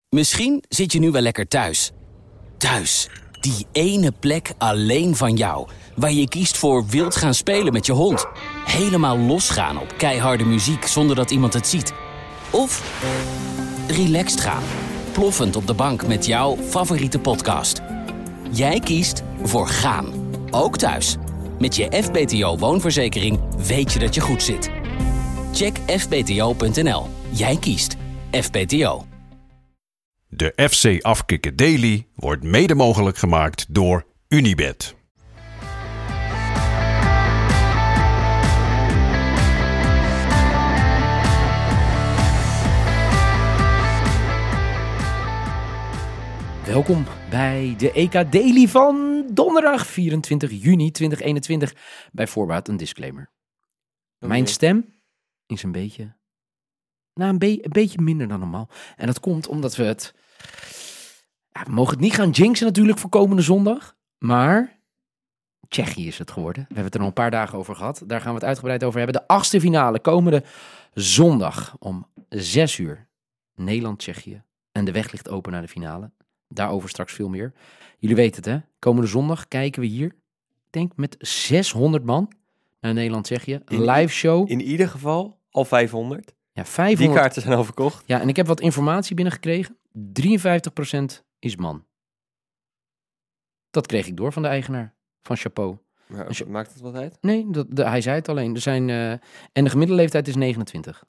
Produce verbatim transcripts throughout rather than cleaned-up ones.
Misschien zit je nu wel lekker thuis. Thuis, die ene plek alleen van jou. Waar je kiest voor wild gaan spelen met je hond. Helemaal losgaan op keiharde muziek zonder dat iemand het ziet. Of relaxed gaan. Ploffend op de bank met jouw favoriete podcast. Jij kiest voor gaan. Ook thuis. Met je F B T O woonverzekering weet je dat je goed zit. Check f b t o punt n l. Jij kiest F B T O. De F C Afkikken Daily wordt mede mogelijk gemaakt door Unibet. Welkom bij de E K Daily van donderdag vierentwintig juni tweeduizend eenentwintig. Bij voorbaat een disclaimer. Okay. Mijn stem is een beetje, nou een, be- een beetje minder dan normaal. En dat komt omdat we het, ja, we mogen het niet gaan jinxen natuurlijk voor komende zondag. Maar Tsjechië is het geworden. We hebben het er nog een paar dagen over gehad. Daar gaan we het uitgebreid over hebben. De achtste finale komende zondag om zes uur. Nederland-Tsjechië. En de weg ligt open naar de finale. Daarover straks veel meer. Jullie weten het, hè? Komende zondag kijken we hier, ik denk met zeshonderd man naar Nederland-Tsjechië. Live show. In ieder geval al vijfhonderd. Ja, vijfhonderd. Die kaarten zijn al verkocht. Ja, en ik heb wat informatie binnengekregen. drieënvijftig procent is man. Dat kreeg ik door van de eigenaar van Chapeau. Maar, Als je... Maakt het wat uit? Nee, dat, de, hij zei het alleen. Er zijn, uh, en de gemiddelde leeftijd is negenentwintig.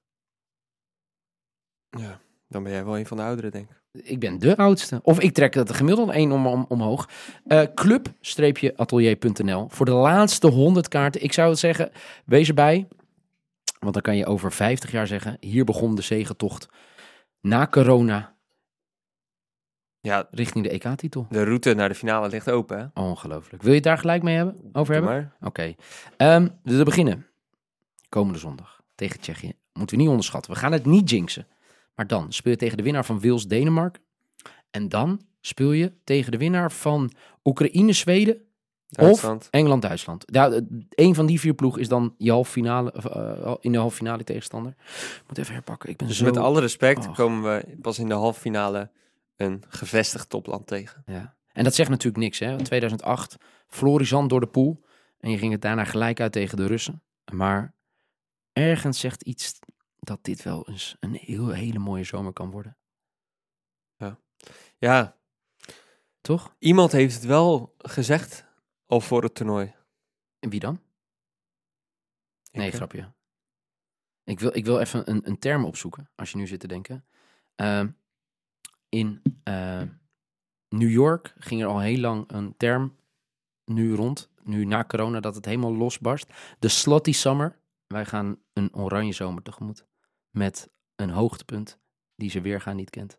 Ja, dan ben jij wel een van de ouderen, denk ik. Ik ben de oudste. Of ik trek het gemiddelde één om, om, omhoog. Uh, club-atelier punt n l voor de laatste honderd kaarten. Ik zou het zeggen, wees erbij. Want dan kan je over vijftig jaar zeggen, hier begon de zegentocht na corona ja, richting de E K-titel. De route naar de finale ligt open, hè? Ongelooflijk. Wil je het daar gelijk mee hebben, over Doe hebben? Oké. Okay. Um, dus we beginnen. Komende zondag tegen Tsjechië. Moeten we niet onderschatten. We gaan het niet jinxen. Maar dan speel je tegen de winnaar van Wales-Denemarken. En dan speel je tegen de winnaar van Oekraïne-Zweden of Engeland-Duitsland. Ja, een van die vier ploegen is dan je halve finale, uh, in de halve finale tegenstander. Ik moet even herpakken. Ik ben dus zo... met alle respect oh. komen we pas in de halve finale een gevestigd topland tegen. Ja. En dat zegt natuurlijk niks, hè. In tweeduizend acht, Florizan door de pool. En je ging het daarna gelijk uit tegen de Russen. Maar ergens zegt iets dat dit wel eens een heel, hele mooie zomer kan worden. Ja. Ja. Toch? Iemand heeft het wel gezegd al voor het toernooi. En wie dan? Ik nee, hè? grapje. Ik wil, ik wil even een, een term opzoeken, als je nu zit te denken. Uh, in uh, New York ging er al heel lang een term nu rond, nu na corona, dat het helemaal losbarst. De Slotty Summer. Wij gaan een oranje zomer tegemoet. Met een hoogtepunt die ze weergaan niet kent.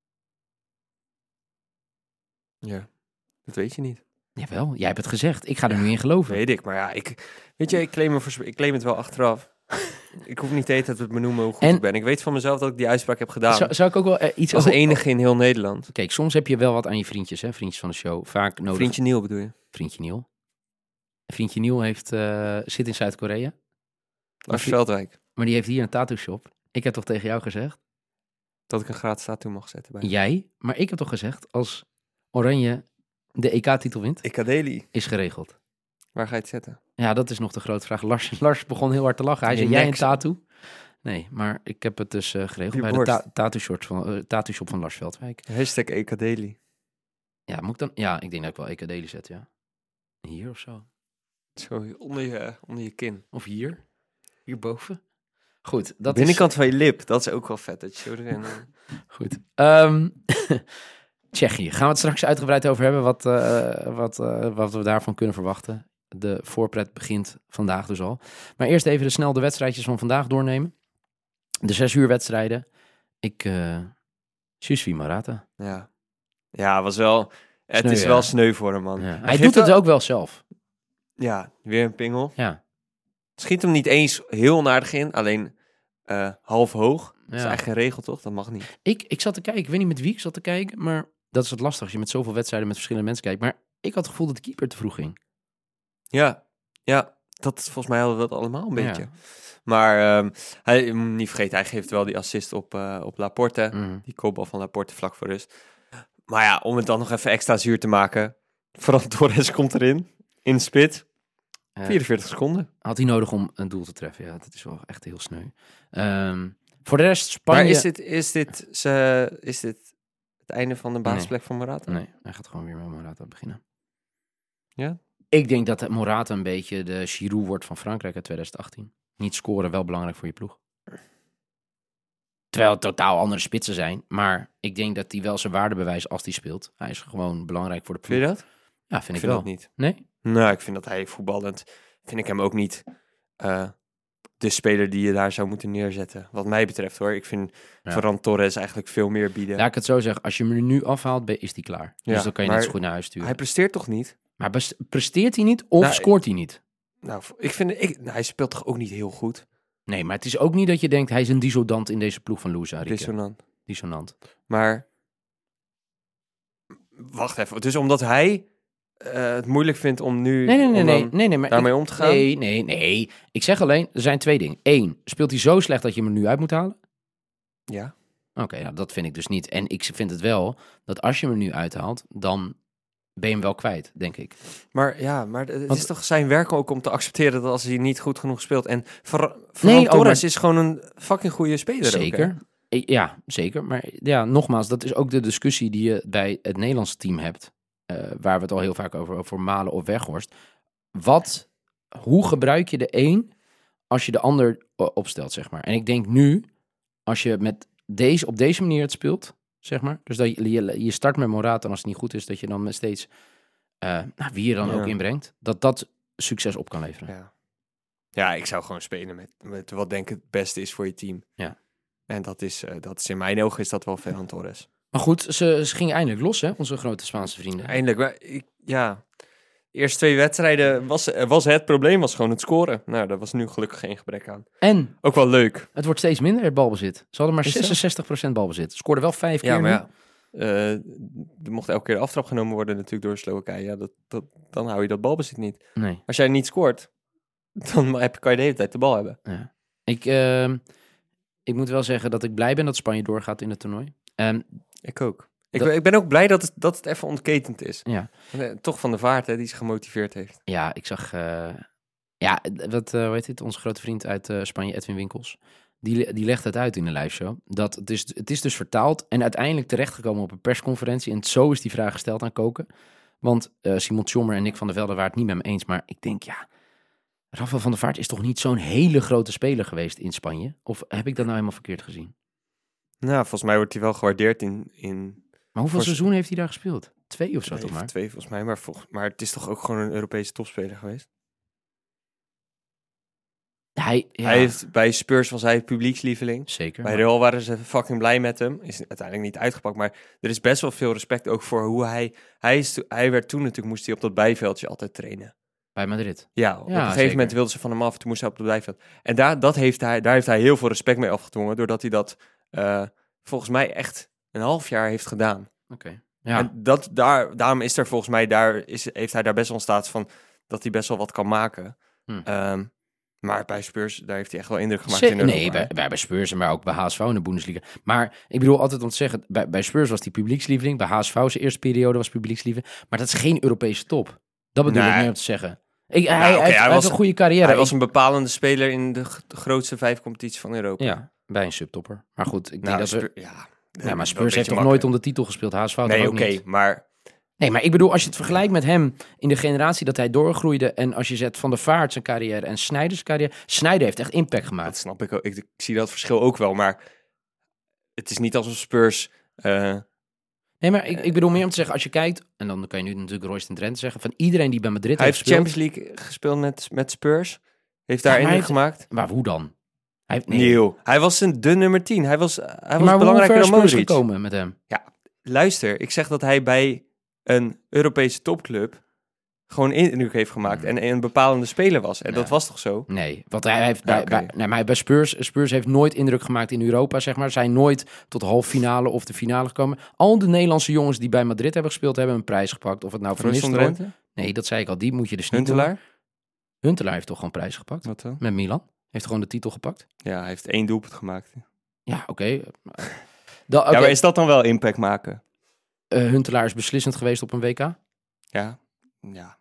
Ja, dat weet je niet. Jawel, jij hebt het gezegd. Ik ga er nu in geloven. Weet ik, maar ja, ik, weet je, ik claim, me voor, ik claim het wel achteraf. Ik hoef niet de hele tijd te benoemen hoe goed en, ik ben. Ik weet van mezelf dat ik die uitspraak heb gedaan. Zou, zou ik ook wel uh, iets... Als enige in heel Nederland. Kijk, soms heb je wel wat aan je vriendjes, hè? Vriendjes van de show. Vaak nodig. Vriendje Niel bedoel je? Vriendje Niel. Vriendje Niel heeft, uh, zit in Zuid-Korea. Lars Veldwijk. Maar die heeft hier een tattoo shop. Ik heb toch tegen jou gezegd? Dat ik een gratis tattoo mag zetten bij. Jij? Maar ik heb toch gezegd, als Oranje de E K-titel wint... E K Daily. Is geregeld. Waar ga je het zetten? Ja, dat is nog de grote vraag. Lars, Lars begon heel hard te lachen. Hij zei, jij een tattoo? Nee, maar ik heb het dus uh, geregeld bij borst. de ta- tattoo, shop van, uh, tattoo shop van Lars Veldwijk. Hashtag E K Daily. Ja, moet ik dan? Ja, ik denk dat ik wel E K Daily zet, ja. Hier of zo. Zo, onder je, onder je kin. Of hier. Hierboven. Goed. Dat binnenkant is... van je lip, dat is ook wel vet. Dat je zo erin... Goed. Um, Tsjechië. Gaan we het straks uitgebreid over hebben, wat, uh, wat, uh, wat we daarvan kunnen verwachten. De voorpret begint vandaag dus al. Maar eerst even de snel de wedstrijdjes van vandaag doornemen. De zes uur wedstrijden. Ik, uh, je suis Marata. Ja. Ja, was wel... Het sneu, is ja. wel sneu voor hem, man. Ja. Hij, Hij doet het wel... ook wel zelf. Ja, weer een pingel. Ja. Schiet hem niet eens heel onaardig in, alleen uh, half hoog. Ja. Dat is eigenlijk geen regel, toch? Dat mag niet. Ik, ik zat te kijken, ik weet niet met wie ik zat te kijken, maar dat is het lastig als je met zoveel wedstrijden met verschillende mensen kijkt. Maar ik had het gevoel dat de keeper te vroeg ging. Ja, ja. dat volgens mij hadden we dat allemaal een Ja. beetje. Maar um, hij, je moet niet vergeten, hij geeft wel die assist op, uh, op Laporte. Mm. Die kopbal van Laporte vlak voor rust. Maar ja, om het dan nog even extra zuur te maken. Ferran Torres komt erin, in de spit. Uh, vierenveertig seconden. Had hij nodig om een doel te treffen. Ja, dat is wel echt heel sneu. Um, voor de rest, Spanje... Maar is dit, is, dit, ze, is dit het einde van de basisplek nee. van Morata? Nee, hij gaat gewoon weer met Morata beginnen. Ja? Ik denk dat Morata een beetje de Giroud wordt van Frankrijk uit twintig achttien. Niet scoren, wel belangrijk voor je ploeg. Terwijl het totaal andere spitsen zijn. Maar ik denk dat hij wel zijn waarde bewijst als hij speelt. Hij is gewoon belangrijk voor de ploeg. Vind je dat? Ja, vind ik, ik vind wel. dat niet. Nee? Nou, ik vind dat hij voetballend... vind ik hem ook niet uh, de speler die je daar zou moeten neerzetten. Wat mij betreft hoor. Ik vind ja. Ferran Torres eigenlijk veel meer bieden. Laat ik het zo zeggen. Als je hem er nu afhaalt, is hij klaar. Ja, dus dan kan je net zo goed naar huis sturen. Hij presteert toch niet? Maar presteert hij niet of nou, scoort hij niet? Nou, ik vind... Ik, nou, hij speelt toch ook niet heel goed? Nee, maar het is ook niet dat je denkt... hij is een dissonant in deze ploeg van Luis Enrique. Dissonant. Dissonant. Maar... Wacht even. Dus omdat hij... Uh, het moeilijk vindt om nu nee, nee, nee, om nee, nee, nee, maar daarmee ik, om te gaan? Nee, nee, nee. Ik zeg alleen, er zijn twee dingen. Eén, speelt hij zo slecht dat je hem er nu uit moet halen? Ja. Oké, okay, nou, dat vind ik dus niet. En ik vind het wel, dat als je hem er nu uithaalt, dan ben je hem wel kwijt, denk ik. Maar ja, maar het Want, is toch zijn werk ook om te accepteren dat als hij niet goed genoeg speelt. En Ferran nee, Torres maar, is gewoon een fucking goede speler. Zeker. Ook, ja, zeker. Maar ja, nogmaals, dat is ook de discussie die je bij het Nederlandse team hebt. Uh, waar we het al heel vaak over, over Malen of Weghorst. Wat, hoe gebruik je de een als je de ander opstelt, zeg maar. En ik denk nu, als je met deze, op deze manier het speelt, zeg maar. Dus dat je, je, je start met Morata en als het niet goed is, dat je dan steeds, uh, nou, wie je dan ja. ook inbrengt, dat dat succes op kan leveren. Ja, ja ik zou gewoon spelen met, met wat denk ik het beste is voor je team. Ja. En dat is, uh, dat is in mijn ogen is dat wel Ferran Torres. Maar goed, ze, ze gingen eindelijk los, hè, onze grote Spaanse vrienden. Eindelijk, maar ik, ja. De eerste twee wedstrijden was, was het probleem, was gewoon het scoren. Nou, daar was nu gelukkig geen gebrek aan. En? Ook wel leuk. Het wordt steeds minder, het balbezit. Ze hadden maar zesenzestig procent balbezit. Ze scoorden wel vijf ja, keer maar ja, uh, er mocht elke keer de aftrap genomen worden natuurlijk door Slowakije. Ja, dat, dat, dan hou je dat balbezit niet. Nee. Als jij niet scoort, dan heb, kan je de hele tijd de bal hebben. Ja. Ik, uh, ik moet wel zeggen dat ik blij ben dat Spanje doorgaat in het toernooi. Um, ik ook. Ik, dat... ik ben ook blij dat het, dat het even ontketend is. Ja. Toch Van der Vaart, hè, die zich gemotiveerd heeft. Ja, ik zag... Uh, ja, wat, uh, hoe heet dit? Onze grote vriend uit uh, Spanje, Edwin Winkels. Die, die legt het uit in de live show. Dat het, is, het is dus vertaald en uiteindelijk terechtgekomen op een persconferentie. En zo is die vraag gesteld aan Koken. Want uh, Simon Tjommer en Nick van der Velde waren het niet met me eens. Maar ik denk, ja... Rafael van der Vaart is toch niet zo'n hele grote speler geweest in Spanje? Of heb ik dat nou helemaal verkeerd gezien? Nou, volgens mij wordt hij wel gewaardeerd in... in... Maar hoeveel seizoenen heeft hij daar gespeeld? Twee of zo, twee, toch maar? Twee volgens mij, maar, volgens, maar het is toch ook gewoon een Europese topspeler geweest? Hij, ja. hij heeft, bij Spurs was hij publiekslieveling. Zeker. Bij maar... Real waren ze fucking blij met hem. Is uiteindelijk niet uitgepakt, maar er is best wel veel respect ook voor hoe hij... Hij, is, hij werd toen natuurlijk, moest hij op dat bijveldje altijd trainen. Bij Madrid? Ja, op ja, een gegeven zeker. moment wilden ze van hem af, toen moest hij op het bijveld. En daar, dat heeft hij, daar heeft hij heel veel respect mee afgedwongen, doordat hij dat uh, volgens mij echt een half jaar heeft gedaan. Oké. Okay. Ja. En dat, daar, daarom is er volgens mij, daar is, heeft hij daar best wel een status van dat hij best wel wat kan maken. Hm. Um, maar bij Spurs, daar heeft hij echt wel indruk gemaakt Zee, in Europa. Nee, bij, bij, bij Spurs, maar ook bij H S V in de Bundesliga. Maar ik bedoel altijd om te zeggen, bij, bij Spurs was hij publiekslieveling, bij H S V zijn eerste periode was publiekslieveling, maar dat is geen Europese top. Dat bedoel nee. ik meer om te zeggen. Ik, nou, hij, okay, hij, hij hij was een goede carrière. Hij ik, was een bepalende speler in de, g- de grootste vijf competities van Europa. Ja, bij een subtopper. Maar goed, ik nou, denk dat we... Spur, ja, ja, maar Spurs heeft toch nooit om de titel gespeeld, H S V nee, ook oké, niet. maar... Nee, maar ik bedoel, als je het vergelijkt met hem in de generatie dat hij doorgroeide en als je zet Van der Vaart zijn carrière en Sneijder's carrière, Sneijder heeft echt impact gemaakt. Dat snap ik ook. Ik, ik zie dat verschil ook wel, maar het is niet alsof Spurs... Uh, Nee, maar ik, ik bedoel meer om te zeggen, als je kijkt, en dan kan je nu natuurlijk Royce en Drenthe zeggen, van iedereen die bij Madrid hij heeft gespeeld... Hij heeft Champions League gespeeld met, met Spurs. Heeft daar ja, indruk gemaakt. Maar hoe dan? Hij, heeft, nee. nee hij was een, de nummer tien. Hij was, hij ja, was maar belangrijker dan Modric. gekomen met hem? Ja, luister. Ik zeg dat hij bij een Europese topclub gewoon indruk heeft gemaakt mm. en, en een bepalende speler was. En ja. dat was toch zo? Nee, want hij heeft bij, ja, okay. bij, nee, maar bij Spurs, Spurs heeft nooit indruk gemaakt in Europa, zeg maar. Zijn nooit tot de halve finale of de finale gekomen. Al de Nederlandse jongens die bij Madrid hebben gespeeld, hebben een prijs gepakt. Of het nou van Nistelrooy... Nee, dat zei ik al. Die moet je dus niet Huntelaar? doen. Huntelaar heeft toch gewoon prijs gepakt? Wat dan? Met Milan. Heeft gewoon de titel gepakt. Ja, hij heeft één doelpunt gemaakt. Ja, oké. Okay. Da- okay. Ja, maar is dat dan wel impact maken? Uh, Huntelaar is beslissend geweest op een W K? Ja, ja.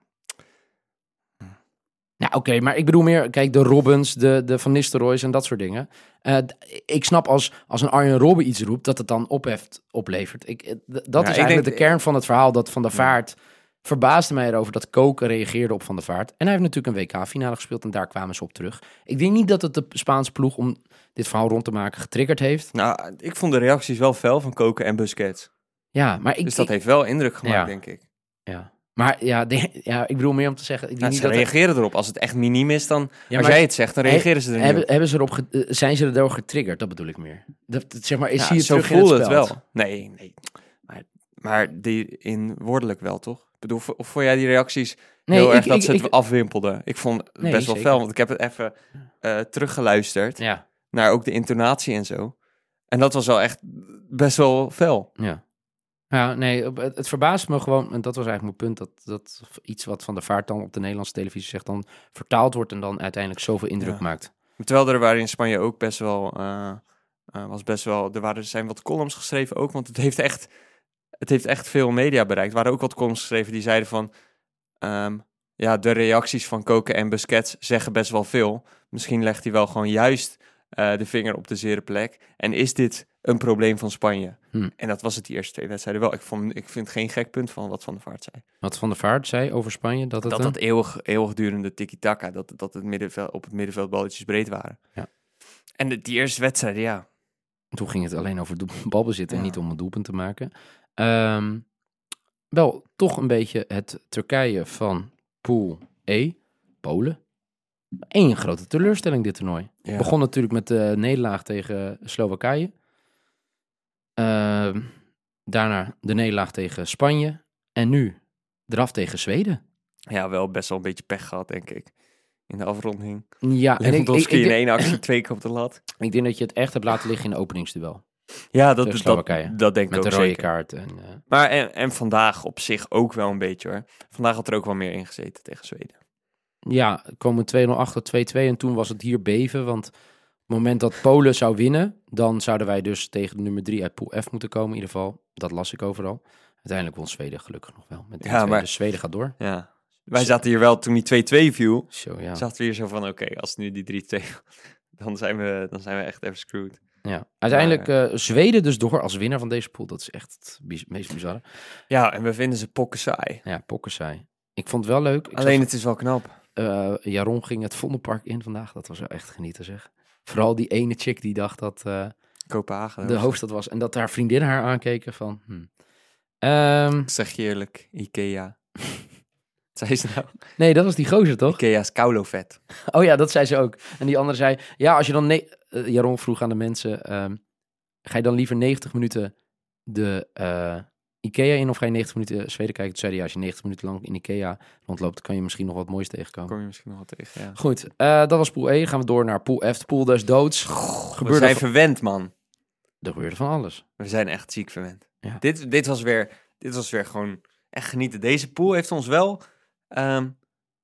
Ja, oké, okay, maar ik bedoel meer, kijk, de Robbins, de, de Van Nistelrooys en dat soort dingen. Uh, ik snap als, als een Arjen Robben iets roept, dat het dan opheft oplevert. Ik, d- dat ja, is eigenlijk denk, de kern van het verhaal, dat Van der Vaart ja. verbaasde mij erover dat Koken reageerde op Van der Vaart. En hij heeft natuurlijk een W K-finale gespeeld en daar kwamen ze op terug. Ik denk niet dat het de Spaanse ploeg, om dit verhaal rond te maken, getriggerd heeft. Nou, ik vond de reacties wel fel van Koken en Busquets. Ja, maar ik... Dus dat ik, heeft wel indruk gemaakt, ja. denk ik. Ja. Maar ja, de, ja, ik bedoel meer om te zeggen... Ik nou, niet ze dat reageren het... erop. Als het echt miniem is, dan... Ja, als jij het zegt, dan reageren ze er niet hebben, op. Hebben ze erop ge, zijn ze erdoor getriggerd? Dat bedoel ik meer. Dat, dat, zeg maar, is ja, zie je zo terug in het voelde spel. het wel. Nee, nee. Maar, maar die inwoordelijk wel, toch? Ik bedoel, of vond jij die reacties nee, heel ik, erg dat ik, ze ik, het afwimpelden? Ik vond het nee, best wel zeker. fel, want ik heb het even uh, teruggeluisterd. Ja. Naar ook de intonatie en zo. En dat was wel echt best wel fel. Ja. Ja, nee, het, het verbaast me gewoon, en dat was eigenlijk mijn punt, dat, dat iets wat Van der Vaart dan op de Nederlandse televisie zegt, dan vertaald wordt en dan uiteindelijk zoveel indruk ja. maakt. Terwijl er waren in Spanje ook best wel, uh, uh, was best wel, er waren, er zijn wat columns geschreven ook, want het heeft echt, het heeft echt veel media bereikt. Er waren ook wat columns geschreven die zeiden van, um, ja, de reacties van Koken en Busquets zeggen best wel veel. Misschien legt hij wel gewoon juist uh, de vinger op de zere plek. En is dit een probleem van Spanje? Hm. En dat was het die eerste twee wedstrijden wel. Ik, vond, ik vind geen gek punt van wat Van der Vaart zei. Wat Van der Vaart zei over Spanje? Dat het dat, een... dat eeuwig, eeuwigdurende tiki-taka, dat, dat het middenveld, op het middenveld balletjes breed waren. Ja. En de, die eerste wedstrijden, ja. Toen ging het alleen over balbezit ja. en niet om een doelpunt te maken. Um, wel, toch een beetje het Turkije van Pool E, Polen. Eén grote teleurstelling dit toernooi. Ja. Begon natuurlijk met de nederlaag tegen Slowakije. Uh, daarna de nederlaag tegen Spanje. En nu eraf tegen Zweden. Ja, wel best wel een beetje pech gehad, denk ik. In de afronding. Ja, en ik, ik, ik, in één actie twee keer op de lat. Ik denk dat je het echt hebt laten liggen in de openingsduel. Ja, dat, dat, dat denk ik met ook de rode zeker. kaart. En, uh... Maar en, en vandaag op zich ook wel een beetje hoor. Vandaag had er ook wel meer ingezeten tegen Zweden. Ja, komen twee nul achter twee-twee en toen was het hier beven, want op het moment dat Polen zou winnen, dan zouden wij dus tegen de nummer drie uit Pool F moeten komen in ieder geval. Dat las ik overal. Uiteindelijk won Zweden gelukkig nog wel. Met die ja, twee, maar dus Zweden gaat door. Ja. Wij zo. zaten hier wel, toen die twee-twee viel, zo, ja. zaten we hier zo van, oké, okay, als nu die drie-twee, dan zijn we, dan zijn we echt even screwed. Ja, uiteindelijk maar, uh, Zweden dus door als winnaar van deze pool. Dat is echt het biz- meest bizarre. Ja, en we vinden ze pokken saai. Ja, pokken saai. Ik vond het wel leuk. Ik Alleen zag, het is wel knap. Uh, Jaron ging het Vondelpark in vandaag. Dat was wel echt genieten, zeg. Vooral die ene chick die dacht dat uh, Kopenhagen de hoofdstad was. En dat haar vriendinnen haar aankeken van... Hmm. Um, ik zeg je eerlijk, Ikea. Zei ze nou? Nee, dat was die gozer, toch? Ikea's Kaulovet. Oh ja, dat zei ze ook. En die andere zei... Ja, als je dan... Ne- uh, Jaron vroeg aan de mensen... Um, ga je dan liever negentig minuten de uh, Ikea in of ga je negentig minuten Zweden kijken? Toen zei hij, ja, als je negentig minuten lang in Ikea rondloopt, kan je misschien nog wat moois tegenkomen. Kom je misschien nog wat tegen, ja. Goed, uh, dat was pool E. Gaan we door naar pool F. De pool des doods. Goh, we zijn van... verwend, man. Er gebeurde van alles. We zijn echt ziek verwend. Ja. Dit, dit, was weer, dit was weer gewoon echt genieten. Deze pool heeft ons wel... Um,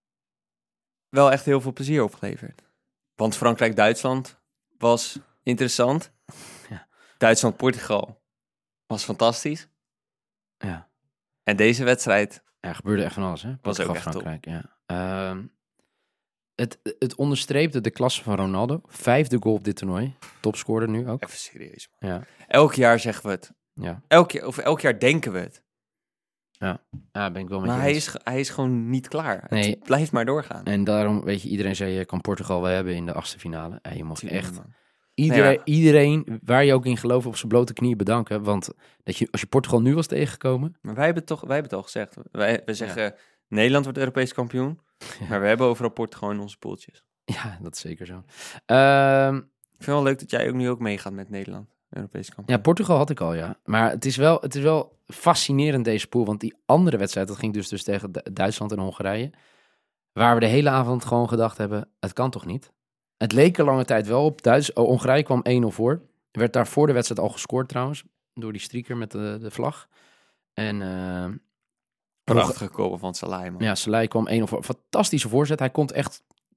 wel echt heel veel plezier opgeleverd. Want Frankrijk-Duitsland was interessant. Ja. Duitsland-Portugal was fantastisch. Ja. En deze wedstrijd... Ja, gebeurde echt van alles, hè? Was ook echt Frankrijk, top. Ja. Um, het, het onderstreepte de klasse van Ronaldo. Vijfde goal op dit toernooi. Topscorer nu ook. Even serieus, man. Ja. Elk jaar zeggen we het. Ja. Elk jaar, of elk jaar denken we het. Ja, ja, ben ik wel met maar je hij eens. is, hij is gewoon niet klaar. Nee. Het blijft maar doorgaan. En daarom, weet je, iedereen zei, je kan Portugal wel hebben in de achtste finale. En je mocht echt man. iedereen, Nee, maar... iedereen, waar je ook in gelooft, op zijn blote knieën bedanken. Want dat je, als je Portugal nu was tegengekomen... Maar wij hebben het, toch, wij hebben het al gezegd. Wij, we zeggen, ja. Nederland wordt Europees kampioen. Ja. Maar we hebben overal Portugal in onze poeltjes. Ja, dat is zeker zo. Uh, ik vind het wel leuk dat jij ook nu ook meegaat met Nederland. Europees kampioen. Ja, Portugal had ik al, ja. Maar het is wel, het is wel fascinerend, deze pool. Want die andere wedstrijd, dat ging dus, dus tegen D- Duitsland en Hongarije. Waar we de hele avond gewoon gedacht hebben, het kan toch niet? Het leek er lange tijd wel op. Duits, oh, Hongarije kwam één nul voor. Er werd daar voor de wedstrijd al gescoord trouwens. Door die strieker met de, de vlag. En... Uh, Prachtige goal van Salai, man. Ja, Salai kwam één nul voor. Fantastische voorzet. Hij komt echt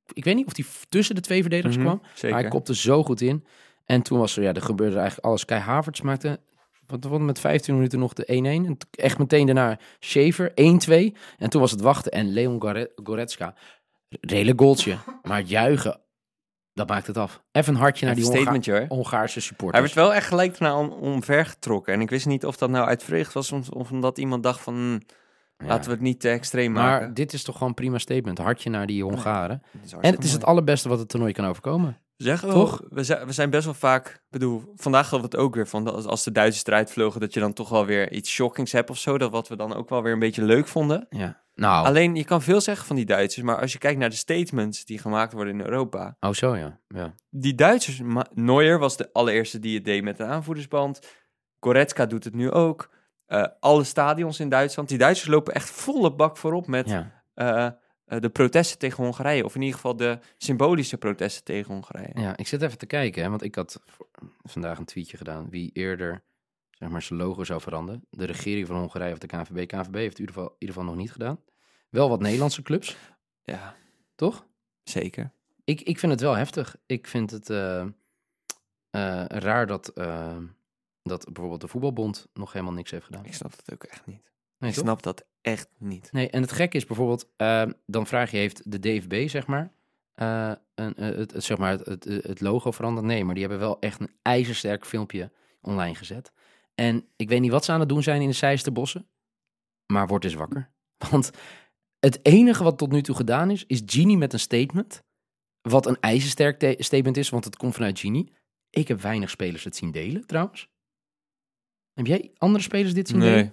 ik weet niet of hij tussen de twee verdedigers Mm-hmm, kwam. zeker. Maar hij kopte zo goed in. En toen was er, ja, er gebeurde eigenlijk alles. Kai Havertz maakte, wat was het, met vijftien minuten nog de één-één. En echt meteen daarna Schaefer, één-twee. En toen was het wachten. En Leon Gore- Goretzka, redelijk goaltje. Maar het juichen, dat maakt het af. Even een hartje naar die Even Honga- statementje, hoor. Hongaarse Hij supporters. werd wel echt gelijk daarna om, omvergetrokken. En ik wist niet of dat nou uit vreugd was of, of omdat iemand dacht van... hm, Ja. laten we het niet te extreem maken. Maar dit is toch gewoon een prima statement. Hartje naar die Hongaren. Dit is En hartstikke het is het mooi. allerbeste wat het toernooi kan overkomen. Zeggen we, Toch? We zijn, we zijn best wel vaak... Ik bedoel, vandaag hadden we het ook weer van... dat als, als de Duitsers eruit vlogen... dat je dan toch wel weer iets shockings hebt of zo. Dat wat we dan ook wel weer een beetje leuk vonden. Ja. Nou, Alleen, je kan veel zeggen van die Duitsers... maar als je kijkt naar de statements die gemaakt worden in Europa... oh zo ja. ja. die Duitsers... Ma- Neuer was de allereerste die het deed met een aanvoerdersband. Goretzka doet het nu ook. Uh, alle stadions in Duitsland. Die Duitsers lopen echt volle bak voorop met... ja. Uh, uh, de protesten tegen Hongarije. Of in ieder geval de symbolische protesten tegen Hongarije. Ja, ik zit even te kijken, hè, want ik had voor- vandaag een tweetje gedaan. Wie eerder, zeg maar, zijn logo zou veranderen. De regering van Hongarije of de K N V B. K N V B heeft het in ieder geval, in ieder geval nog niet gedaan. Wel wat Nederlandse clubs, Ja, toch? zeker. Ik, ik vind het wel heftig. Ik vind het uh, uh, raar dat, uh, dat bijvoorbeeld de voetbalbond nog helemaal niks heeft gedaan. Ik snap dat ook echt niet. Nee, ik toch? snap dat echt niet. Nee, en het gekke is bijvoorbeeld, uh, dan vraag je, heeft de D F B, zeg maar, uh, een, uh, het, het, zeg maar het, het, het logo veranderd? Nee, maar die hebben wel echt een ijzersterk filmpje online gezet. En ik weet niet wat ze aan het doen zijn in de Seisterbossen, maar word eens wakker. Want het enige wat tot nu toe gedaan is, is Genie met een statement, wat een ijzersterk te- statement is, want het komt vanuit Genie. Ik heb weinig spelers het zien delen, trouwens. Heb jij andere spelers dit zien delen?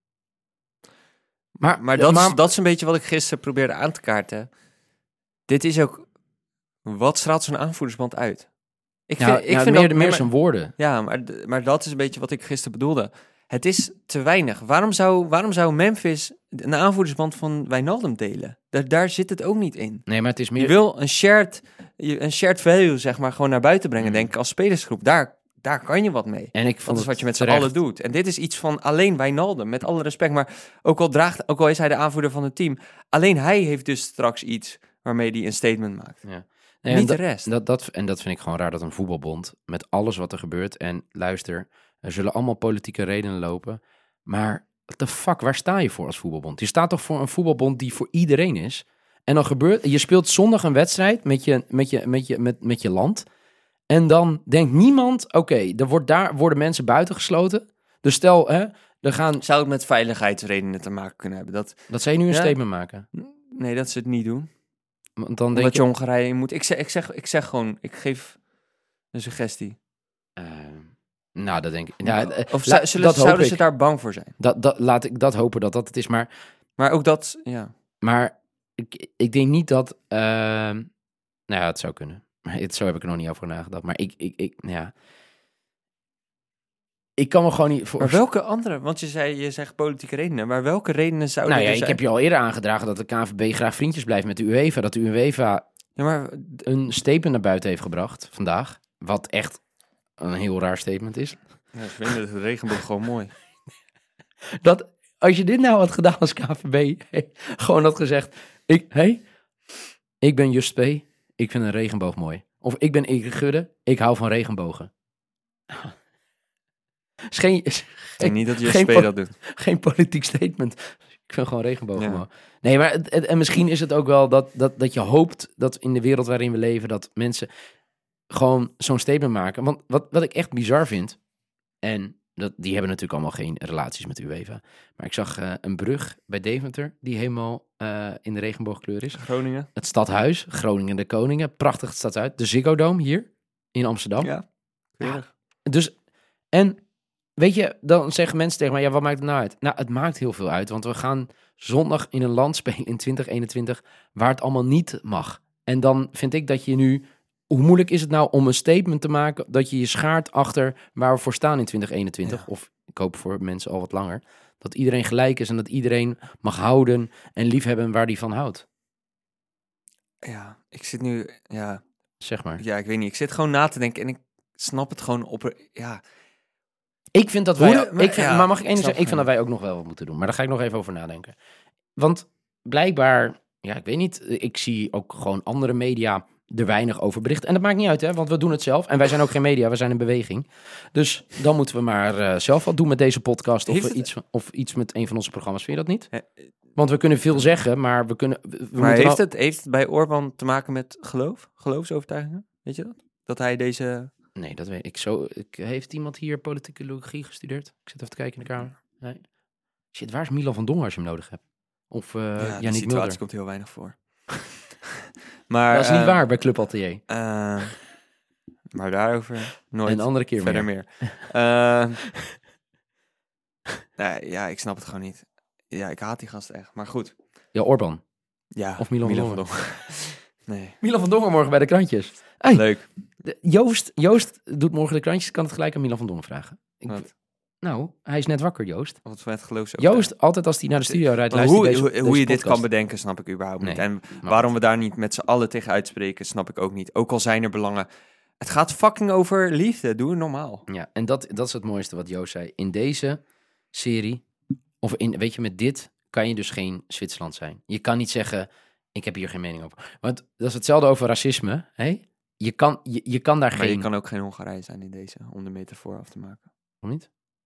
Maar, Maar dat, maar Is, dat is een beetje wat ik gisteren probeerde aan te kaarten. Dit is ook... Wat straalt zo'n aanvoerdersband uit? Ik ja, vind, ik ja, vind meer, dat, meer maar- zijn woorden. Ja, maar, d- maar dat is een beetje wat ik gisteren bedoelde. Het is te weinig. Waarom zou, waarom zou Memphis een aanvoerdersband van Wijnaldum delen? Daar, daar zit het ook niet in. Nee, maar het is Je meer... wil een shared, je- een shared value, zeg maar, gewoon naar buiten brengen, Mm. denk ik, als spelersgroep. Daar, daar kan je wat mee. En ik Dat vond is het wat je met z'n terecht. allen doet. En dit is iets van alleen Wijnaldum, met alle respect. Maar ook al, draagt, ook al is hij de aanvoerder van het team, alleen hij heeft dus straks iets waarmee hij een statement maakt. Ja. Nee, Niet en de dat- rest. Dat, dat, en dat vind ik gewoon raar, dat een voetbalbond, met alles wat er gebeurt, en luister, er zullen allemaal politieke redenen lopen, maar what the fuck, waar sta je voor als voetbalbond? Je staat toch voor een voetbalbond die voor iedereen is? En dan gebeurt, je speelt zondag een wedstrijd met je, met je, met je, met, met je land, en dan denkt niemand, oké, okay, er wordt daar worden mensen buitengesloten, dus stel, hè, er gaan, Zou het met veiligheidsredenen te maken kunnen hebben? Dat, dat zij nu een Ja. statement maken. nee, dat ze het niet doen. Want dan denk Omdat je, je Hongarije in moet. Ik zeg, ik, zeg, ik zeg gewoon, ik geef een suggestie. eh, nou, dat denk ik, ja, eh, Of la- zou- zullen, dat hoop zouden ik. ze daar bang voor zijn? Dat, dat, laat ik dat hopen dat dat het is, maar Maar ook dat, ja. Maar ik, ik denk niet dat... Uh, nou ja, het zou kunnen. Maar het, zo heb ik er nog niet over nagedacht. Maar ik, ik, ik ja... Ik kan me gewoon niet... Voor... Maar welke andere? Want je zei, je zegt politieke redenen. Maar welke redenen zouden Nou ja, er ik zijn? heb je al eerder aangedragen dat de K N V B graag vriendjes blijft met de UEFA. Dat de UEFA Ja, maar een statement naar buiten heeft gebracht vandaag. Wat echt een heel raar statement is. ja, ik vind de regenboog gewoon mooi. Dat als je dit nou had gedaan als K N V B, hey, gewoon had gezegd, ik, hey, ik ben Just P, ik vind een regenboog mooi. Of ik ben Erik Gudde, ik hou van regenbogen. Is geen, is Ik denk niet dat je geen S P po- dat doet. geen politiek statement. Ik vind gewoon regenbogen Ja. mooi. Nee, maar het, het- en misschien is het ook wel dat, dat, dat je hoopt dat in de wereld waarin we leven, dat mensen gewoon zo'n statement maken. Want wat, wat ik echt bizar vind, en dat, die hebben natuurlijk allemaal geen relaties met UEFA. Maar ik zag uh, een brug bij Deventer, die helemaal uh, in de regenboogkleur is. Groningen. Het stadhuis, Groningen de Koningen, prachtig het stadhuis. De Ziggo Dome hier in Amsterdam. Ja. Keurig. Dus, en weet je, dan zeggen mensen tegen mij, ja, wat maakt het nou uit? Nou, het maakt heel veel uit, want we gaan zondag in een land spelen in twintig eenentwintig waar het allemaal niet mag. En dan vind ik dat je nu, hoe moeilijk is het nou om een statement te maken dat je je schaart achter waar we voor staan in twintig eenentwintig? Ja. Of ik hoop voor mensen al wat langer, dat iedereen gelijk is en dat iedereen mag houden en liefhebben waar die van houdt. Ja, ik zit nu... Ja, Zeg maar. ja, ik weet niet. Ik zit gewoon na te denken en ik snap het gewoon op... Ja, Ik vind dat Hoe wij, de- maar- ik vind, ja, maar mag ik ik één snap zeggen? Ik vind het. dat wij ook nog wel wat moeten doen. Maar daar ga ik nog even over nadenken. Want blijkbaar ja, ik weet niet. Ik zie ook gewoon andere media er weinig over berichten. En dat maakt niet uit, hè, want we doen het zelf. En wij zijn ook geen media, we zijn een beweging. Dus dan moeten we maar uh, zelf wat doen met deze podcast. Of, het... iets, of iets met een van onze programma's. Vind je dat niet? Eh, Want we kunnen veel zeggen, maar we kunnen... We, we maar heeft, wel... het, heeft het bij Orbán te maken met geloof? Geloofsovertuigingen? Weet je dat? Dat hij deze... Nee, dat weet ik zo. Ik, heeft iemand hier politicologie gestudeerd? Ik zit even te kijken in de kamer. Nee. Shit, waar is Milan van Dongen als je hem nodig hebt? Of uh, ja, Yannick die situatie Mulder? komt heel weinig voor. maar, Dat is niet uh, waar bij Club Atelier. Uh, maar daarover nooit Een andere keer verder meer. meer. uh, nee, ja, ik snap het gewoon niet. Ja, ik haat die gast echt. Maar goed. Ja, Orbán. Ja, of Milan, Milan van Dongen. van Dongen. Nee. Milan van Dongen morgen bij de krantjes. Hey, Leuk. de, Joost, Joost doet morgen de krantjes. Kan het gelijk aan Milan van Dongen vragen. Ik, Wat? Nou, hij is net wakker, Joost. Wat voor het geloof Joost, altijd als hij naar de studio rijdt, Maar luistert hoe, deze, hoe, deze hoe je dit podcast. kan bedenken, snap ik überhaupt niet. Nee, En maar waarom we daar niet met z'n allen tegen uitspreken, snap ik ook niet. Ook al zijn er belangen. Het gaat fucking over liefde. Doe het normaal. Ja, en dat, dat is het mooiste wat Joost zei. In deze serie, of in, weet je, met dit kan je dus geen Zwitserland zijn. Je kan niet zeggen, ik heb hier geen mening over. Want dat is hetzelfde over racisme. Hè? Je, kan, je, je kan daar Maar geen... je kan ook geen Hongarije zijn in deze, om de metafoor af te maken. Hoe niet?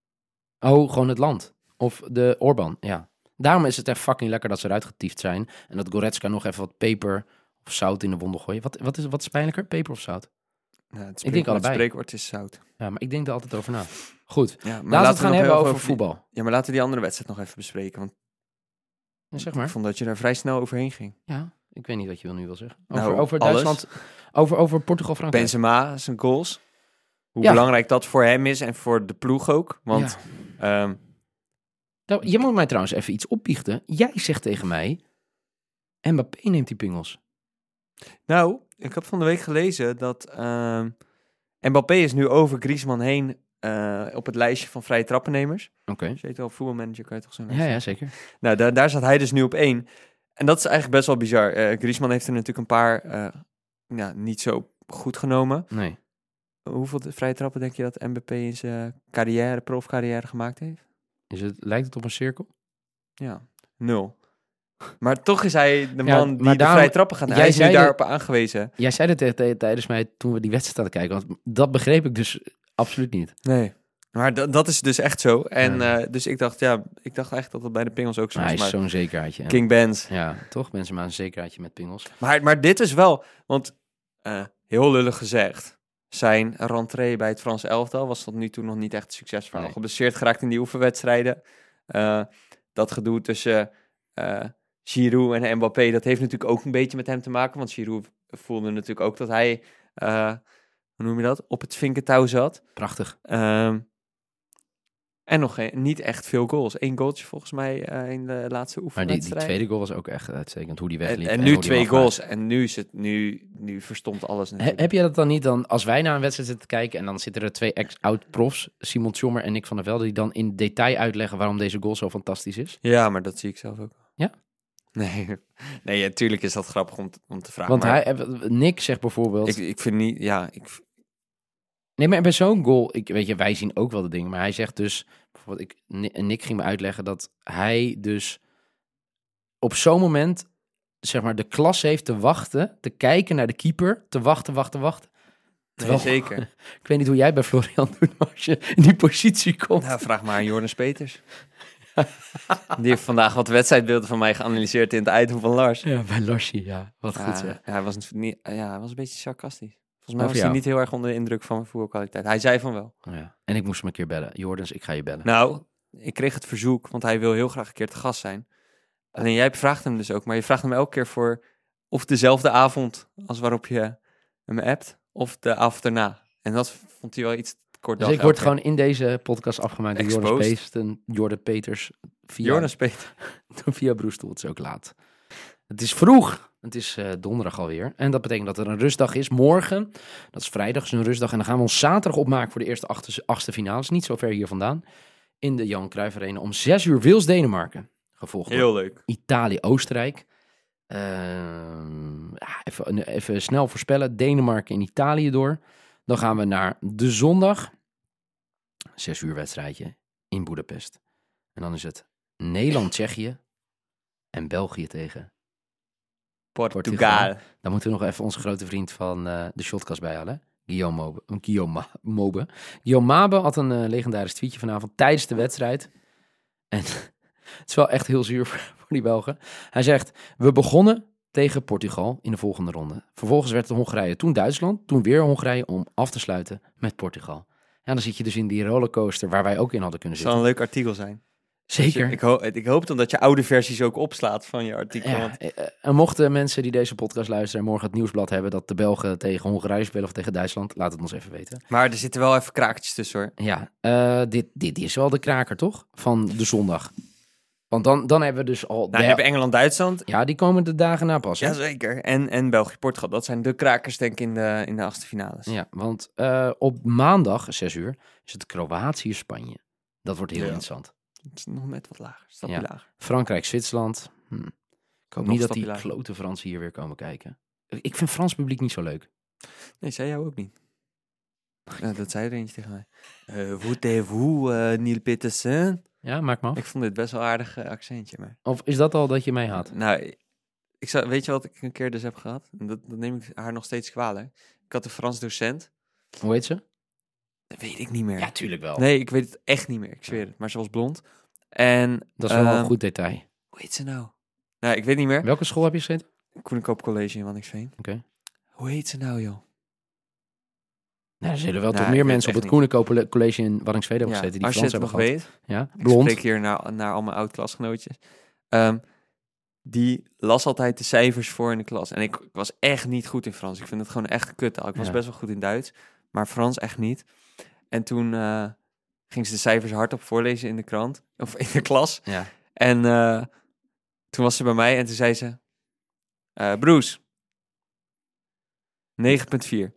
Oh, gewoon het land. Of de Orbán, ja. Daarom is het echt fucking lekker dat ze eruit getiefd zijn. En dat Goretzka nog even wat peper of zout in de wonden gooien. Wat, wat, is, wat is pijnlijker, peper of zout? Ja, het Ik denk allebei. Het spreekwoord is zout. Ja, maar ik denk er altijd over na. Goed, Ja, maar laten we het gaan nog hebben heel over veel voetbal. Ja, maar laten we die andere wedstrijd nog even bespreken. Want Ja, zeg ik maar. vond dat je daar vrij snel overheen ging. Ja, ik weet niet wat je nu wil zeggen. Over, Nou, over alles. Duitsland, over, over Portugal, Frankrijk. Benzema, zijn goals. Hoe Ja. belangrijk dat voor hem is en voor de ploeg ook. Want ehm, Nou, je moet mij trouwens even iets opbiechten. Jij zegt tegen mij, Mbappé neemt die pingels. nou, ik heb van de week gelezen dat ehm, Mbappé is nu over Griezmann heen uh, op het lijstje van vrije trappennemers. Oké. Okay. Dus je weet wel, voetbalmanager kan je toch zo'n Ja, ja, zeker. Nou, daar, daar staat hij dus nu op één. En dat is eigenlijk best wel bizar. Uh, Griezmann heeft er natuurlijk een paar uh, ja, niet zo goed genomen. Nee. Hoeveel vrije trappen denk je dat Mbappé in zijn carrière, profcarrière gemaakt heeft? Is het, lijkt het op een cirkel? Ja, nul. Maar toch is hij de Ja, man die maar de daarom- vrije trappen gaat. jij Hij is nu zei dat- daarop aangewezen. Jij zei het tegen- tijdens mij toen we die wedstrijd aan het kijken. Want dat begreep ik dus absoluut niet. Nee. Maar dat, dat is dus echt zo. En Ja. uh, dus ik dacht, ja, ik dacht echt dat dat bij de pingels ook zo Maar was. hij is Maar zo'n zekerheidje. hè. King Benz. Ja, toch? Mensen maar een zekerheidje met pingels. Maar, maar dit is wel, want uh, heel lullig gezegd, zijn rentree bij het Franse elftal was tot nu toe nog niet echt succesvol. Nee. Geblesseerd geraakt in die oefenwedstrijden. Uh, dat gedoe tussen uh, Giroud en Mbappé, dat heeft natuurlijk ook een beetje met hem te maken. Want Giroud voelde natuurlijk ook dat hij, uh, hoe noem je dat, op het vinkentouw zat. Prachtig. Um, en nog geen, niet echt veel goals. Eén goaltje volgens mij uh, in de laatste Maar die, die oefenwedstrijd. tweede goal was ook echt uitstekend. Hoe die En, wegliep. en hoe nu die twee hem afmaakt. goals. En nu is het, nu, nu verstomt alles He- natuurlijk. heb je dat dan niet dan, als wij naar een wedstrijd zitten te kijken en dan zitten er twee ex-oud-profs, Simon Tjommer en Nick van der Velde, die dan in detail uitleggen waarom deze goal zo fantastisch is? Ja, maar dat zie ik zelf ook. Ja? Nee, nee, natuurlijk is dat grappig om te, om te vragen. Want maar hij, eh, Nick zegt bijvoorbeeld... ik, ik vind niet, ja, ik, Nee, maar bij zo'n goal, ik, weet je, wij zien ook wel de dingen, maar hij zegt dus, bijvoorbeeld, ik, Ni- Nick ging me uitleggen dat hij dus op zo'n moment, zeg maar, de klas heeft te wachten, te kijken naar de keeper, te wachten, wachten, wachten. nee, zeker. Ik weet niet hoe jij bij Florian doet, maar als je in die positie komt. Nou, vraag maar aan Joris Peters. Die heeft vandaag wat wedstrijdbeelden van mij geanalyseerd in het item van Lars. Ja, bij Larsie, ja. Wat Ja, goed zeg. ja, hij was niet, ja, hij was een beetje sarcastisch. Volgens mij Over was hij jou? niet heel erg onder de indruk van mijn voetbalkwaliteit. Hij zei van wel. Ja. En ik moest hem een keer bellen. Jordans, ik ga je bellen. Nou, ik kreeg het verzoek, want hij wil heel graag een keer te gast zijn. Alleen jij vraagt hem dus ook, maar je vraagt hem elke keer voor of dezelfde avond als waarop je hem appt, of de avond erna. En dat vond hij wel iets te kort. Dus dag ik word elke gewoon in deze podcast afgemaakt door Joris Exposed. Peest, Jordan Peters via, keer. Jonas Peters. via Broestoel. Het is ook laat. Het is vroeg. Het is uh, donderdag alweer. En dat betekent dat er een rustdag is. Morgen, dat is vrijdag, is een rustdag. En dan gaan we ons zaterdag opmaken voor de eerste achtste, achtste finales. Niet zo ver hier vandaan. In de Johan Cruijff Arena om zes uur Wales-Denemarken. Gevolgd door Heel leuk. Italië-Oostenrijk. Uh, ja, even, even snel voorspellen. Denemarken en Italië door. Dan gaan we naar de zondag. Zes uur wedstrijdje in Boedapest. En dan is het Nederland-Tsjechië en België tegen Portugal. Dan moeten we nog even onze grote vriend van uh, de Shotcast bijhalen. Guillaume Mobe. Guillaume Mobe. Guillaume Mabe had een uh, legendarisch tweetje vanavond tijdens de wedstrijd. En het is wel echt heel zuur voor, voor die Belgen. Hij zegt, we begonnen tegen Portugal in de volgende ronde. Vervolgens werd het Hongarije, toen Duitsland, toen weer Hongarije om af te sluiten met Portugal. Ja, dan zit je dus in die rollercoaster waar wij ook in hadden kunnen zitten. zitten. Het zal een leuk artikel zijn. Zeker. Dus ik, ho- ik hoop dan dat je oude versies ook opslaat van je artikel. Ja, want... en mochten mensen die deze podcast luisteren morgen het nieuwsblad hebben dat de Belgen tegen Hongarije spelen of tegen Duitsland, laat het ons even weten. Maar er zitten wel even krakertjes tussen hoor. Ja, uh, dit, dit is wel de kraker toch? Van de zondag. Want dan, dan hebben we dus al... Nou, de... je hebt Engeland-Duitsland. Ja, die komen de dagen na pas. Hè? Jazeker. En, en België-Portugal. Dat zijn de krakers denk ik in de, in de achtste finales. Ja, want uh, op maandag, zes uur, is het Kroatië-Spanje. Dat wordt heel ja. interessant. Het is nog net wat lager. Stapje ja. lager. Frankrijk-Zwitserland. Hm. Ik hoop Nog niet dat die lager. klote Fransen hier weer komen kijken. Ik vind Frans publiek niet zo leuk. Nee, zei jou ook niet. Uh, dat zei er eentje tegen mij. Uh, Voutez-vous, uh, Neil Petersen? Ja, maak maar af. Ik vond dit best wel een aardig uh, accentje. Maar... Of is dat al dat je mij haat? Nou, ik zou, weet je wat ik een keer dus heb gehad? En dat, dat neem ik haar nog steeds kwalijk. Ik had een Frans docent. Hoe heet ze? Dat weet ik niet meer. Ja, tuurlijk wel. Nee, ik weet het echt niet meer. Ik zweer het. Maar ze was blond. En, dat is wel um, een goed detail. Hoe heet ze nou? Nou, ik weet niet meer. Welke school heb je gezeten? Koenenkoop College in Waddinxveen. Oké. Okay. Hoe heet ze nou, joh? Nou, er zullen wel nou, toch meer mensen op het Koenenkoop College in Waddinxveen hebben ja, gezeten die als Frans je het hebben nog gehad. weet. Ja, blond. Ik spreek hier naar, naar al mijn oud-klasgenootjes. Um, die las altijd de cijfers voor in de klas. En ik, ik was echt niet goed in Frans. Ik vind het gewoon echt kuttaal. Ik was ja. best wel goed in Duits, maar Frans echt niet. En toen uh, ging ze de cijfers hardop voorlezen in de krant. Of in de klas. Ja. En uh, toen was ze bij mij en toen zei ze... Uh, Bruce. negen komma vier.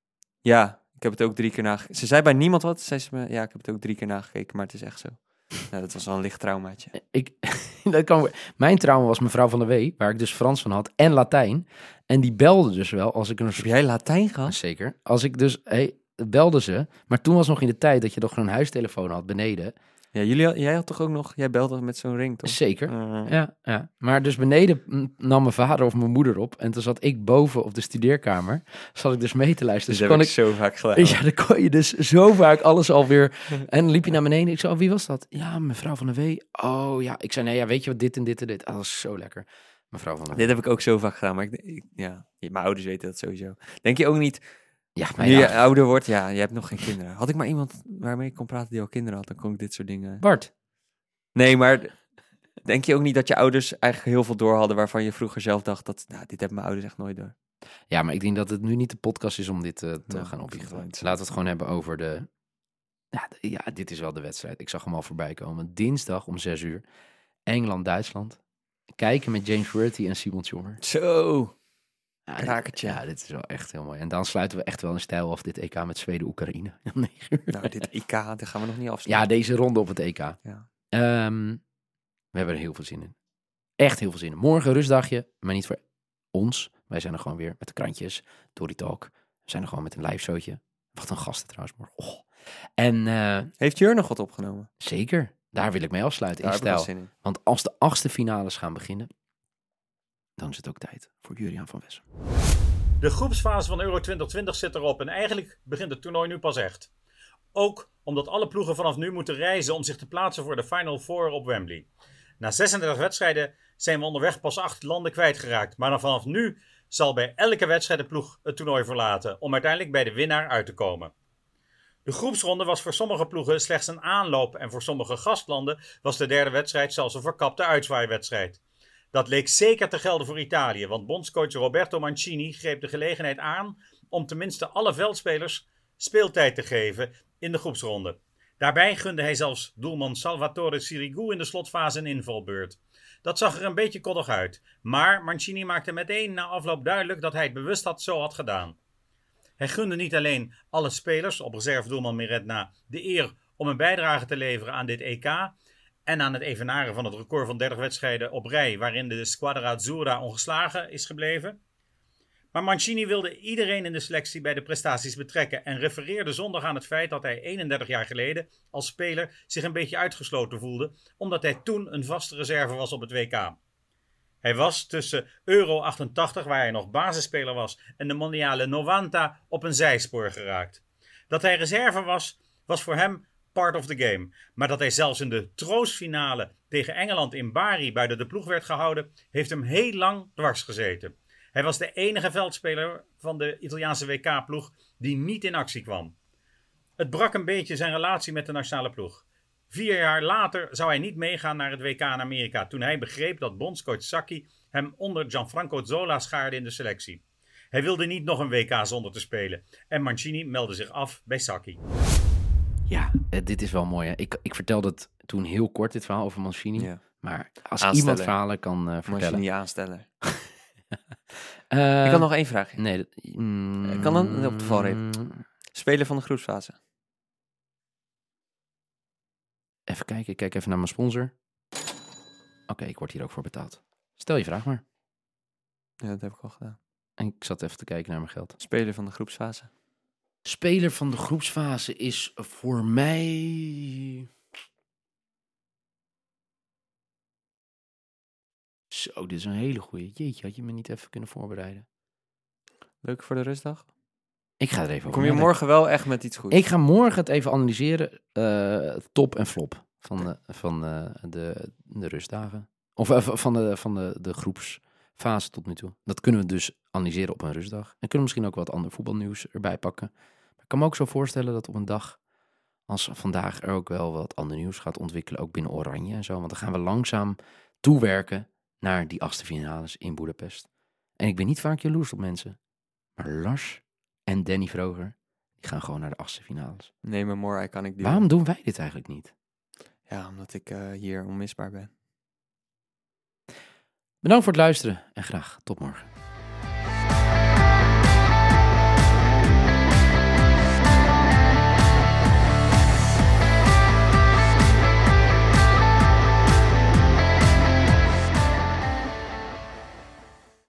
Ja, ik heb het ook drie keer nagekeken. Ze zei bij niemand wat. Zei ze me, ja, ik heb het ook drie keer nagekeken, maar het is echt zo. Nou, dat was wel een licht traumaatje. Ik, dat kan, mijn trauma was mevrouw van der Wee, waar ik dus Frans van had, en Latijn. En die belde dus wel als ik een... Heb jij Latijn gehad? Zeker. Als ik dus... Hey, belde ze, maar toen was nog in de tijd dat je nog een huistelefoon had beneden. Ja, jullie, jij had toch ook nog... Jij belde met zo'n ring, toch? Zeker, uh. ja, ja. Maar dus beneden nam mijn vader of mijn moeder op en toen zat ik boven op de studeerkamer. Zat ik dus mee te luisteren. Dus dus heb kon ik, ik zo vaak gedaan. Ja, dan kon je dus zo vaak alles alweer... En dan liep je naar beneden. Ik zei, oh, wie was dat? Ja, mevrouw van der Wee. Oh, ja. Ik zei, nee, ja, weet je wat, dit en dit en dit. Ah, dat is zo lekker. Mevrouw van der Wee. Dit heb ik ook zo vaak gedaan, maar ik, ik, ja, mijn ouders weten dat sowieso. Denk je ook niet... Ja, maar nu ja. je ouder wordt, ja, je hebt nog geen kinderen. Had ik maar iemand waarmee ik kon praten die al kinderen had, dan kon ik dit soort dingen... Bart. Nee, maar denk je ook niet dat je ouders eigenlijk heel veel door hadden waarvan je vroeger zelf dacht dat, nou, dit hebben mijn ouders echt nooit door. Ja, maar ik denk dat het nu niet de podcast is om dit uh, te ja, gaan opbiechten. Laten we het gewoon hebben over de... Ja, de... ja, dit is wel de wedstrijd. Ik zag hem al voorbij komen. Dinsdag om zes uur. Engeland-Duitsland. Kijken met James Worthy en Simon Tjommer. Zo. Ja, Krakertje. Ja, dit is wel echt heel mooi. En dan sluiten we echt wel in stijl af dit E K met Zweden-Oekraïne. Nou, dit E K, daar gaan we nog niet afsluiten. Ja, deze ronde op het E K. Ja. Um, we hebben er heel veel zin in. Echt heel veel zin in. Morgen rustdagje, maar niet voor ons. Wij zijn er gewoon weer met de krantjes, Tory Talk. We zijn er gewoon met een live showtje. Wat een gasten trouwens morgen. Oh. En, uh, heeft Jur nog wat opgenomen? Zeker. Daar wil ik mee afsluiten Daar in stijl. Zin in. Want als de achtste finales gaan beginnen, dan is het ook tijd voor Juriaan van Wessem. De groepsfase van Euro twintig twintig zit erop en eigenlijk begint het toernooi nu pas echt. Ook omdat alle ploegen vanaf nu moeten reizen om zich te plaatsen voor de Final Four op Wembley. Na zesendertig wedstrijden zijn we onderweg pas acht landen kwijtgeraakt. Maar dan vanaf nu zal bij elke wedstrijd de ploeg het toernooi verlaten om uiteindelijk bij de winnaar uit te komen. De groepsronde was voor sommige ploegen slechts een aanloop en voor sommige gastlanden was de derde wedstrijd zelfs een verkapte uitzwaaiwedstrijd. Dat leek zeker te gelden voor Italië, want bondscoach Roberto Mancini greep de gelegenheid aan om tenminste alle veldspelers speeltijd te geven in de groepsronde. Daarbij gunde hij zelfs doelman Salvatore Sirigu in de slotfase een invalbeurt. Dat zag er een beetje koddig uit, maar Mancini maakte meteen na afloop duidelijk dat hij het bewust had zo had gedaan. Hij gunde niet alleen alle spelers, op reservedoelman Meret na, de eer om een bijdrage te leveren aan dit E K en aan het evenaren van het record van dertig wedstrijden op rij waarin de Squadra Azzurra ongeslagen is gebleven. Maar Mancini wilde iedereen in de selectie bij de prestaties betrekken en refereerde zondag aan het feit dat hij eenendertig jaar geleden als speler zich een beetje uitgesloten voelde, omdat hij toen een vaste reserve was op het W K. Hij was tussen Euro achtentachtig, waar hij nog basisspeler was, en de Mondiale negentig op een zijspoor geraakt. Dat hij reserve was, was voor hem part of the game. Maar dat hij zelfs in de troostfinale tegen Engeland in Bari buiten de ploeg werd gehouden, heeft hem heel lang dwars gezeten. Hij was de enige veldspeler van de Italiaanse W K-ploeg die niet in actie kwam. Het brak een beetje zijn relatie met de nationale ploeg. Vier jaar later zou hij niet meegaan naar het W K in Amerika, toen hij begreep dat bondscoach Sacchi hem onder Gianfranco Zola schaarde in de selectie. Hij wilde niet nog een W K zonder te spelen en Mancini meldde zich af bij Sacchi. Ja, eh, dit is wel mooi. Hè? Ik, ik vertelde het toen heel kort, dit verhaal over Mancini. Ja. Maar als Aanstellen. iemand verhalen kan uh, vertellen... Mancini aanstellen. Uh, Ik had nog één vraagje. Nee, dat, mm, Ik kan dan op de valreep. Speler van de groepsfase. Even kijken, ik kijk even naar mijn sponsor. Oké, okay, ik word hier ook voor betaald. Stel je vraag maar. Ja, dat heb ik al gedaan. En ik zat even te kijken naar mijn geld. Speler van de groepsfase. Speler van de groepsfase is voor mij... Zo, dit is een hele goeie. Jeetje, had je me niet even kunnen voorbereiden? Leuk voor de rustdag? Ik ga er even over Kom je nadenken. morgen wel echt met iets goeds? Ik ga morgen het even analyseren. Uh, top en flop van de, van de, de, de rustdagen. Of uh, van, de, van de, de groepsfase tot nu toe. Dat kunnen we dus analyseren op een rustdag. En kunnen we misschien ook wat ander voetbalnieuws erbij pakken. Maar ik kan me ook zo voorstellen dat op een dag als vandaag er ook wel wat ander nieuws gaat ontwikkelen. Ook binnen Oranje en zo. Want dan gaan we langzaam toewerken naar die achtste finales in Boedapest. En ik ben niet vaak jaloers op mensen. Maar Lars en Danny Vroger, die gaan gewoon naar de achtste finales. Nee, maar more I kan ik doen. Waarom doen wij dit eigenlijk niet? Ja, omdat ik uh, hier onmisbaar ben. Bedankt voor het luisteren en graag tot morgen.